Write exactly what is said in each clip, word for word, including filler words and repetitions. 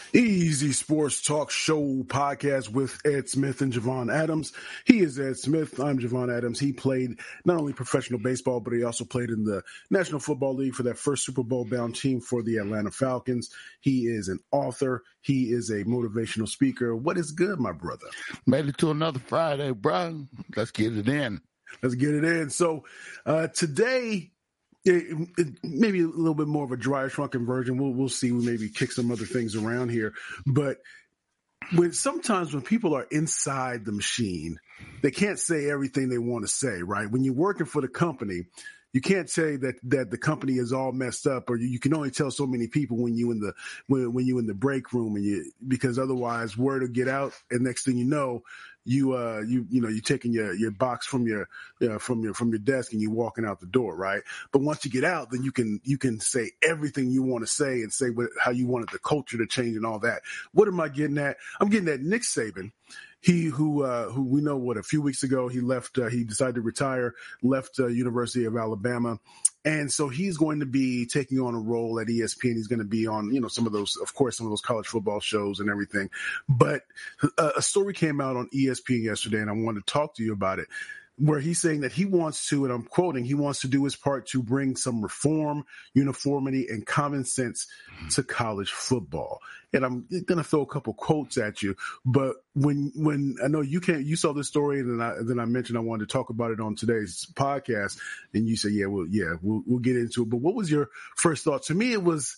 Easy Sports Talk Show podcast with Ed Smith and Javon Adams. He is Ed Smith. I'm Javon Adams. He played not only professional baseball, but he also played in the National Football League for that first Super Bowl bound team for the Atlanta Falcons. He is an author. He is a motivational speaker. What is good, my brother? Made it to another Friday, bro. Let's get it in. Let's get it in. So uh, today, It, it, maybe a little bit more of a dry, shrunken version. We'll we'll see. We maybe kick some other things around here, but when sometimes when people are inside the machine, they can't say everything they want to say. Right? When you're working for the company, you can't say that that the company is all messed up, or you, you can only tell so many people when you in the when when you in the break room, and you because otherwise word will get out, and next thing you know. You uh you you know you're taking your, your box from your uh, from your from your desk and you're walking out the door, right? But once you get out, then you can you can say everything you want to say and say what, how you wanted the culture to change and all that. What am I getting at? I'm getting at Nick Saban. He who uh, who we know what a few weeks ago he left. Uh, he decided to retire, left uh, University of Alabama, and so he's going to be taking on a role at E S P N. He's going to be on you know some of those, of course, some of those college football shows and everything. But uh, a story came out on E S P N yesterday, and I wanted to talk to you about it, where he's saying that he wants to, and I'm quoting, he wants to do his part to bring some reform, uniformity, and common sense to college football. And I'm going to throw a couple quotes at you, but when when I know you can't, you saw this story, and then I, then I mentioned I wanted to talk about it on today's podcast, and you say, yeah, well, yeah, we'll, we'll get into it. But what was your first thought? To me, it was,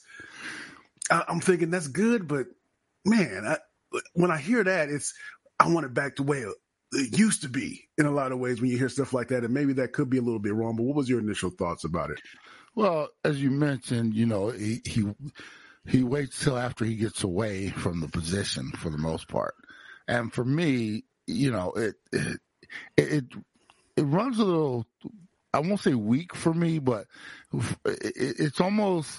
I, I'm thinking that's good, but man, I, when I hear that, it's, I want it back to where it used to be in a lot of ways when you hear stuff like that. And maybe that could be a little bit wrong, but what was your initial thoughts about it? Well, as you mentioned, you know, he, he, he waits till after he gets away from the position for the most part. And for me, you know, it, it, it, it runs a little, I won't say weak for me, but it, it's almost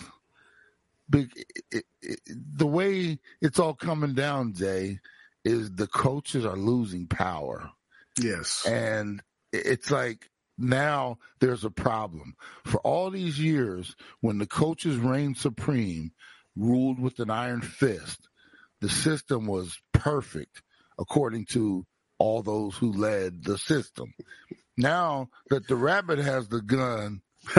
big. It, it, the way it's all coming down, Jay, is the coaches are losing power. Yes. And it's like now there's a problem. For all these years, when the coaches reigned supreme, ruled with an iron fist, the system was perfect according to all those who led the system. Now that the rabbit has the gun,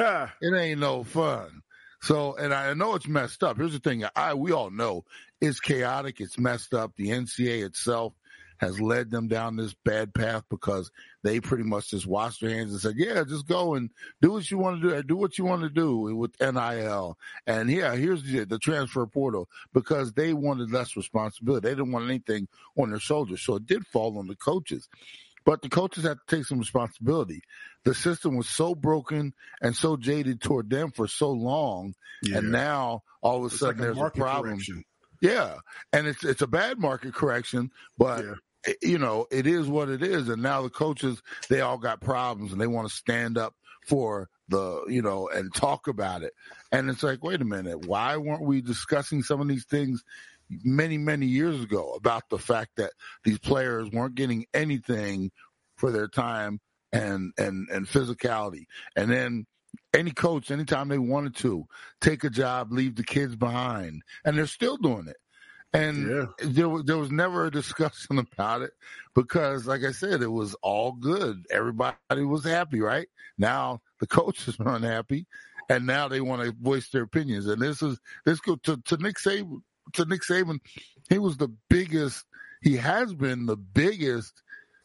it ain't no fun. So, and I know it's messed up. Here's the thing. I, we all know it's chaotic. It's messed up. The N C A A itself has led them down this bad path because they pretty much just washed their hands and said, yeah, just go and do what you want to do. Do what you want to do with N I L. And yeah, here's the, the transfer portal, because they wanted less responsibility. They didn't want anything on their shoulders. So it did fall on the coaches. But the coaches had to take some responsibility. The system was so broken and so jaded toward them for so long, yeah. And now all of a it's sudden like a there's a problem. Correction. Yeah, and it's it's a bad market correction, but yeah. you know it is what it is. And now the coaches, they all got problems, and they want to stand up for the you know and talk about it. And it's like, wait a minute, why weren't we discussing some of these things many, many years ago about the fact that these players weren't getting anything for their time and, and, and physicality. And then any coach, anytime they wanted to take a job, leave the kids behind, and they're still doing it. And yeah. there was, there was never a discussion about it because, like I said, it was all good. Everybody was happy, right? Now the coaches are unhappy, and now they want to voice their opinions. And this is, this go to, to Nick Saban. To Nick Saban, he was the biggest, he has been the biggest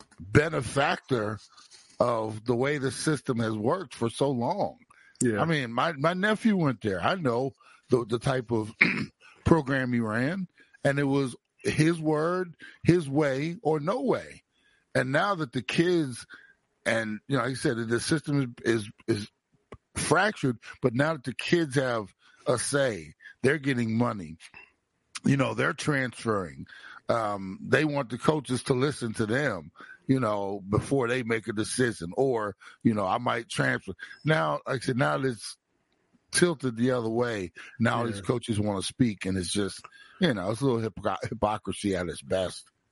benefactor of the way the system has worked for so long. Yeah. I mean, my, my nephew went there. I know the, the type of program he ran, and it was his word, his way, or no way. And now that the kids, and, you know, like I said, the system is, is, is fractured, but now that the kids have a say, they're getting money. You know, they're transferring. Um, they want the coaches to listen to them, you know, before they make a decision. Or, you know, I might transfer. Now, like I said, now it's tilted the other way. Now yeah. these coaches want to speak, and it's just, you know, it's a little hypocr- hypocrisy at its best.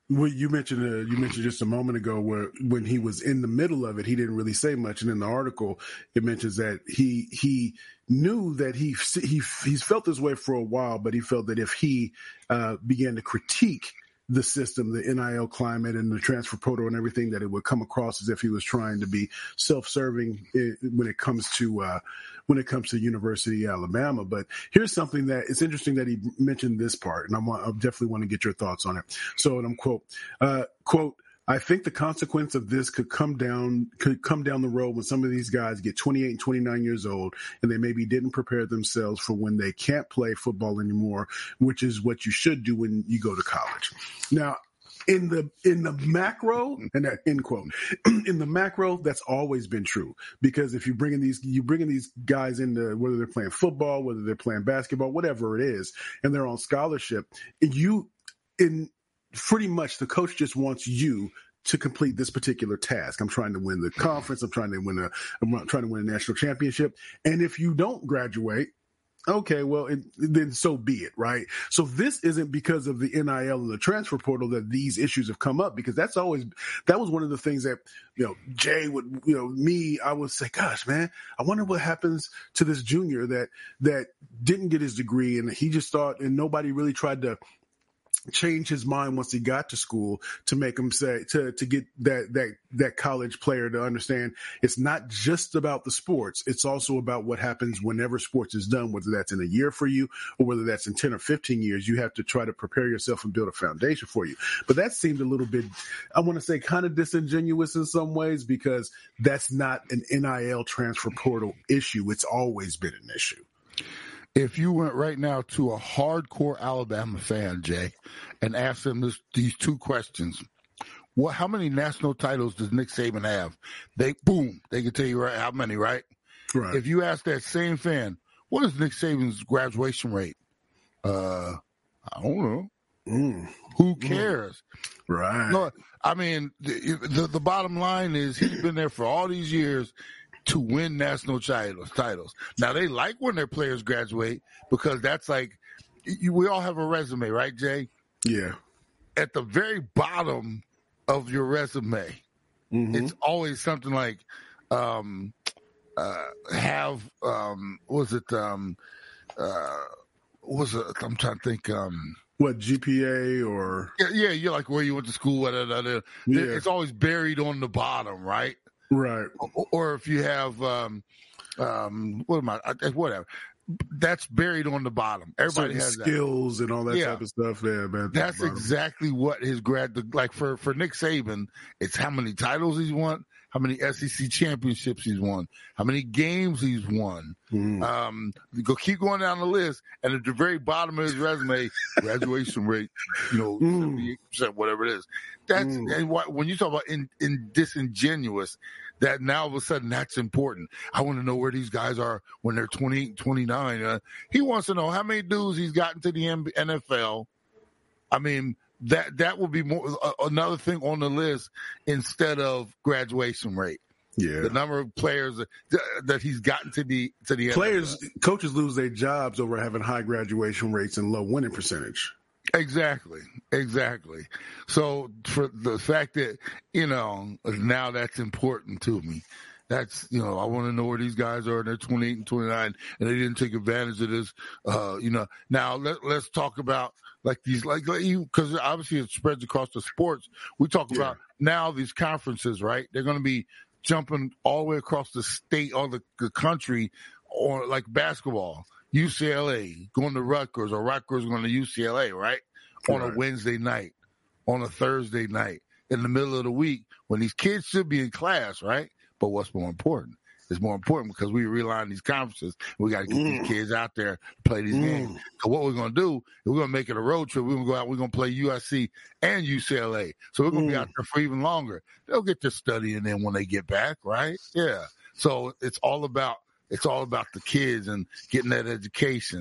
Well, you mentioned uh, you mentioned just a moment ago where when he was in the middle of it, he didn't really say much. And in the article, it mentions that he he knew that he he he's felt this way for a while, but he felt that if he uh, began to critique the system, the N I L climate and the transfer portal and everything, that it would come across as if he was trying to be self-serving when it comes to uh, when it comes to University of Alabama. But here's something that it's interesting that he mentioned this part, and I, want, I definitely want to get your thoughts on it. So, and I'm quote, uh, quote, I think the consequence of this could come down could come down the road when some of these guys get twenty-eight and twenty-nine years old and they maybe didn't prepare themselves for when they can't play football anymore, which is what you should do when you go to college. Now, in the in the macro, and that end quote, in the macro, that's always been true, because if you bringing these you bringing these guys into, whether they're playing football, whether they're playing basketball, whatever it is, and they're on scholarship, you in pretty much the coach just wants you to complete this particular task. I'm trying to win the conference. I'm trying to win a, I'm trying to win a national championship. And if you don't graduate, okay, well, it, then so be it, right? So this isn't because of the N I L and the transfer portal that these issues have come up, because that's always, that was one of the things that, you know, Jay would, you know, me, I would say, gosh, man, I wonder what happens to this junior that, that didn't get his degree and he just thought, and nobody really tried to change his mind once he got to school to make him say to to get that that that college player to understand it's not just about the sports, it's also about what happens whenever sports is done, whether that's in a year for you or whether that's in ten or fifteen years. You have to try to prepare yourself and build a foundation for you. But that seemed a little bit, I want to say, kind of disingenuous in some ways, because that's not an N I L transfer portal issue. It's always been an issue. If you went right now to a hardcore Alabama fan, Jay, and asked them this, these two questions, what, how many national titles does Nick Saban have? They, boom, they can tell you right how many, right? Right. If you ask that same fan, what is Nick Saban's graduation rate? Uh, I don't know. Mm. Who cares? Mm. Right. No, I mean, the, the the bottom line is he's been there for all these years to win national titles. Titles. Now, they like when their players graduate, because that's like, you, we all have a resume, right, Jay? Yeah. At the very bottom of your resume, mm-hmm. it's always something like, um, uh, have, um, was it, um, uh, was it, I'm trying to think, um, what, G P A or? Yeah, yeah, you're like where you went to school. Da, da, da. Yeah. It's always buried on the bottom, right? Right. Or, or if you have, um, um, what am I, whatever. That's buried on the bottom. Everybody Certain has skills that. and all that yeah. type of stuff. Yeah, man. That's exactly what his grad, like for, for Nick Saban, it's how many titles he's won, how many S E C championships he's won, how many games he's won. Mm. Um, you go keep going down the list, and at the very bottom of his resume, graduation rate, you know, mm. seventy-eight percent, whatever it is. That's mm. and what, when you talk about in, in disingenuous, that now all of a sudden that's important. I want to know where these guys are when they're twenty-eight, twenty-nine. Uh, he wants to know how many dudes he's gotten to the N F L. I mean, that that would be more uh, another thing on the list instead of graduation rate. Yeah, the number of players that, that he's gotten to the to the players. N F L. Coaches lose their jobs over having high graduation rates and low winning percentage. Exactly, exactly. So for the fact that, you know, now that's important to me. That's, you know, I want to know where these guys are. They're twenty-eight and twenty-nine, and they didn't take advantage of this. Uh, you know, now let, let's talk about like these, like, like you, because obviously it spreads across the sports. We talk yeah. about now these conferences, right? They're going to be jumping all the way across the state or the, the country, or like basketball. U C L A going to Rutgers, or Rutgers going to U C L A, right? On right. a Wednesday night, on a Thursday night, in the middle of the week, when these kids should be in class, right? But what's more important? It's more important because we rely on these conferences. We got to get mm. these kids out there to play these mm. games. So what we're going to do is we're going to make it a road trip. We're going to go out. We're going to play U S C and U C L A. So we're going to mm. be out there for even longer. They'll get their studying in when they get back, right? Yeah. So it's all about It's all about the kids and getting that education.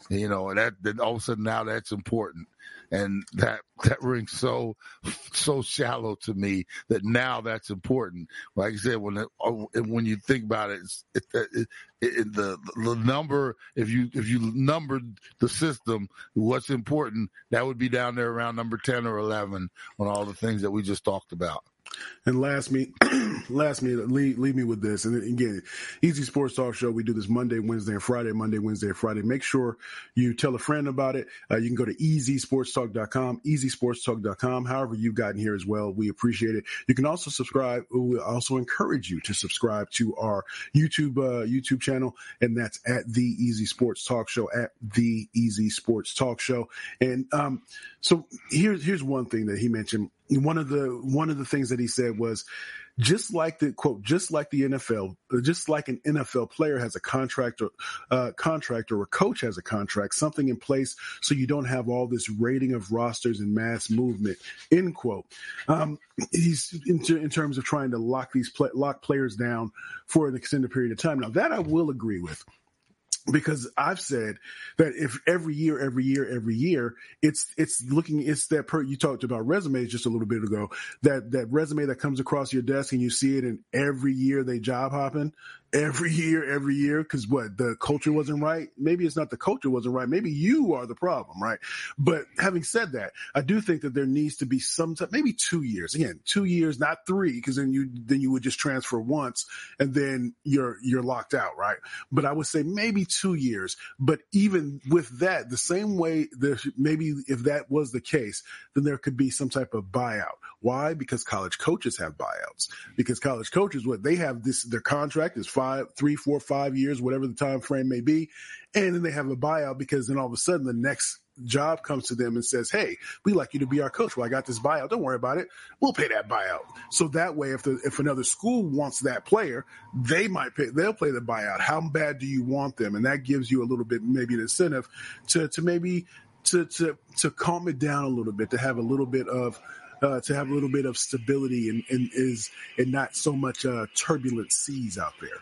You know, and that then all of a sudden now that's important. And that that rings so so shallow to me that now that's important. Like I said, when it, when you think about it, it's, it, it, it, the the number if you if you numbered the system, what's important, that would be down there around number ten or eleven on all the things that we just talked about. And last me, last me, leave, leave me with this. And again, Easy Sports Talk Show. We do this Monday, Wednesday, and Friday. Monday, Wednesday, and Friday. Make sure you tell a friend about it. Uh, you can go to easy sports talk dot com, easy sports talk dot com. However you've gotten here as well, we appreciate it. You can also subscribe. We also encourage you to subscribe to our YouTube uh, YouTube channel, and that's at the Easy Sports Talk Show. At the Easy Sports Talk Show. And um, so here's here's one thing that he mentioned. One of the one of the things that he said was, just like the quote, just like the N F L, just like an N F L player has a contract or uh, contract or a coach has a contract, something in place so you don't have all this raiding of rosters and mass movement. End quote. Um, he's in, in terms of trying to lock these play, lock players down for an extended period of time. Now that I will agree with. Because I've said that if every year, every year, every year, it's it's looking, it's that per, you talked about resumes just a little bit ago, that that resume that comes across your desk and you see it, and every year they job hopping, every year, every year, because what, the culture wasn't right? Maybe it's not the culture wasn't right. Maybe you are the problem, right? But having said that, I do think that there needs to be some type, maybe two years. Again, two years, not three, because then you then you would just transfer once and then you're you're locked out, right? But I would say maybe two years. But even with that, the same way, there, maybe if that was the case, then there could be some type of buyout. Why? Because college coaches have buyouts. Because college coaches, what they have, this their contract is five, three, four, five years, whatever the time frame may be, and then they have a buyout because then all of a sudden the next job comes to them and says, hey, we'd like you to be our coach. Well, I got this buyout. Don't worry about it. We'll pay that buyout. So that way, if the, if another school wants that player, they might pay, they'll play the buyout. How bad do you want them? And that gives you a little bit, maybe an incentive to, to maybe to, to, to calm it down a little bit, to have a little bit of, uh, to have a little bit of stability and, and is, and not so much, uh, turbulent seas out there.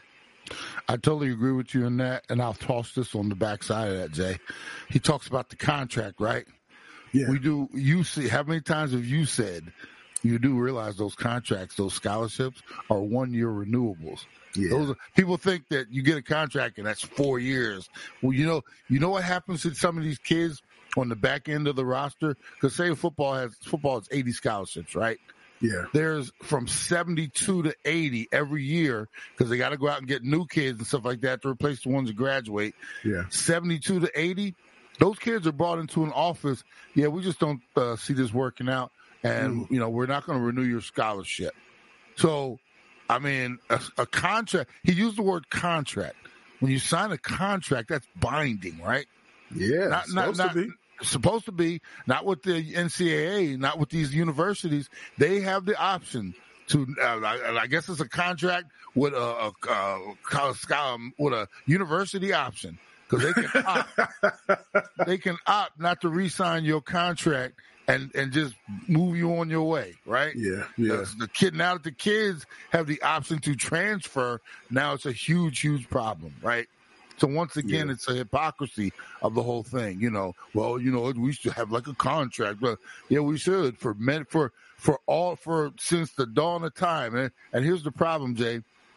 I totally agree with you on that, and I'll toss this on the backside of that, Jay. He talks about the contract, right? Yeah. We do. You see, how many times have you said you do realize those contracts, those scholarships are one-year renewables? Yeah. Those are, people think that you get a contract and that's four years. Well, you know, you know what happens to some of these kids on the back end of the roster? Because say football has football has eighty scholarships, right? Yeah. There's from seventy-two to eighty every year because they got to go out and get new kids and stuff like that to replace the ones that graduate. Yeah. seventy-two to eighty, those kids are brought into an office. Yeah, we just don't uh, see this working out. And, mm. you know, we're not going to renew your scholarship. So, I mean, a, a contract, he used the word contract. When you sign a contract, that's binding, right? Yeah, not, supposed not, to be. Supposed to be, not with the N C double A, not with these universities. They have the option to, uh, I, I guess it's a contract with a, a, a college, um, with a university option, because they can opt, they can opt not to re-sign your contract and, and just move you on your way, right? Yeah, yeah. The, the kid, now that the kids have the option to transfer, now it's a huge, huge problem, right? So once again, yeah. It's a hypocrisy of the whole thing. You know, well, you know, we should have like a contract, but yeah, we should for men, for, for all, for since the dawn of time. And, and here's the problem, Jay.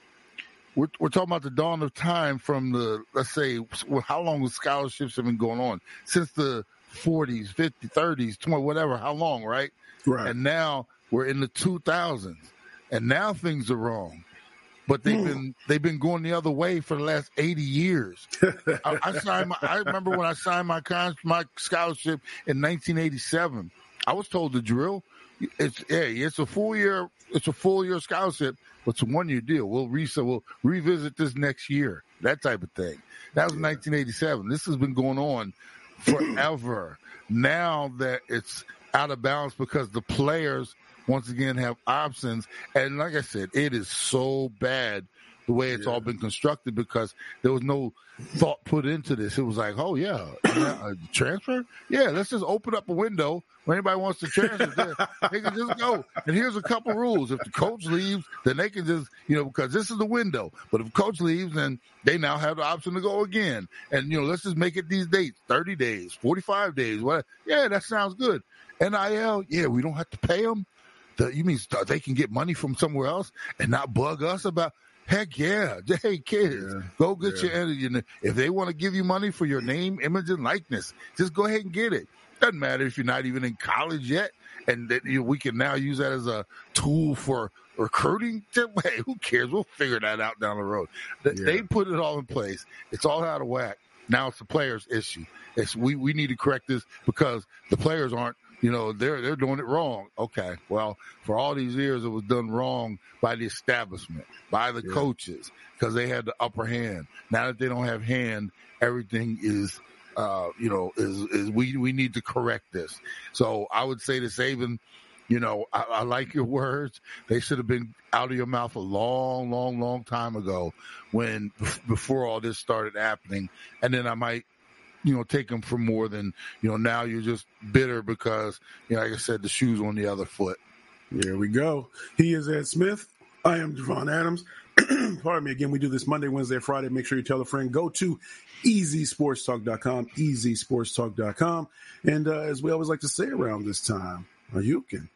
We're, we're talking about the dawn of time from the, let's say, well, how long the scholarships have been going on? Since the forties, fifties, thirties, twenty, whatever, how long, right? Right. And now we're in the two thousands, and now things are wrong. But they've been they've been going the other way for the last eighty years. I, I signed my, I remember when I signed my con, my scholarship in nineteen eighty-seven. I was told the drill. It's hey, it's a full year. It's a full year scholarship, but it's a one year deal. We'll re we'll revisit this next year. That type of thing. That was yeah. nineteen eighty-seven. This has been going on forever. Now that it's out of balance because the players once again have options, and like I said, it is so bad the way it's yeah. all been constructed, because there was no thought put into this. It was like, oh yeah, yeah transfer, yeah, let's just open up a window. When anybody wants to transfer, they can just go. And here's a couple rules: if the coach leaves, then they can just, you know, because this is the window. But if the coach leaves, then they now have the option to go again. And you know, let's just make it these dates: thirty days, forty-five days. What? Yeah, that sounds good. N I L, yeah, we don't have to pay them. The, you mean they can get money from somewhere else and not bug us about? Heck yeah. Hey, kids, yeah. go get yeah. your energy. If they want to give you money for your name, image, and likeness, just go ahead and get it. Doesn't matter if you're not even in college yet. And that, you know, we can now use that as a tool for recruiting. Hey, who cares? We'll figure that out down the road. Yeah. They put it all in place. It's all out of whack. Now it's the players' issue. It's we, we need to correct this because the players aren't, you know, they're they're doing it wrong. Okay, well, for all these years, it was done wrong by the establishment, by the yeah. coaches, because they had the upper hand. Now that they don't have hand, everything is, uh, you know, is is we we need to correct this. So I would say to Saban, you know, I, I like your words. They should have been out of your mouth a long, long, long time ago, when before all this started happening, and then I might, you know, take them for more than, you know, now you're just bitter because, you know, like I said, the shoe's on the other foot. There we go. He is Ed Smith. I am Javon Adams. Pardon me. Again, we do this Monday, Wednesday, Friday. Make sure you tell a friend. Go to easy sports talk dot com, easy sports talk dot com. And uh, as we always like to say around this time, you can